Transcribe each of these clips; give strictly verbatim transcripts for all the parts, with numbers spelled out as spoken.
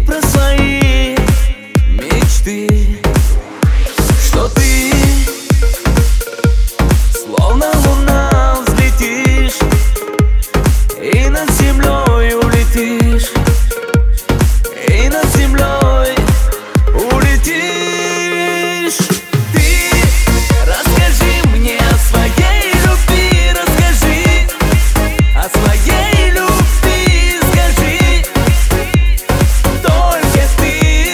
про свои мечты, что ты словно луна взлетишь и над землей улетишь, и над землей улетишь. Ты расскажи мне о своей любви, расскажи о своей любви, скажи только ты.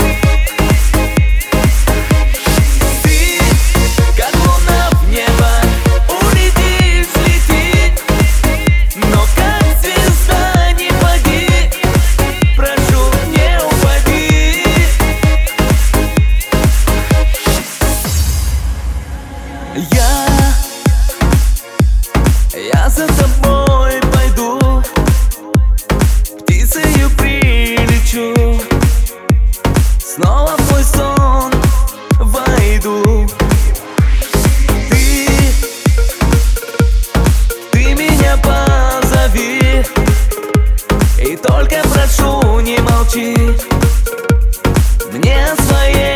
Ты, как луна в небо, улетишь, лети, но как звезда не пади, прошу, не упади. Я, я за тобой пойду, птицею прилечу, снова в твой сон войду. Ты, ты меня позови, и только прошу, не молчи мне о своей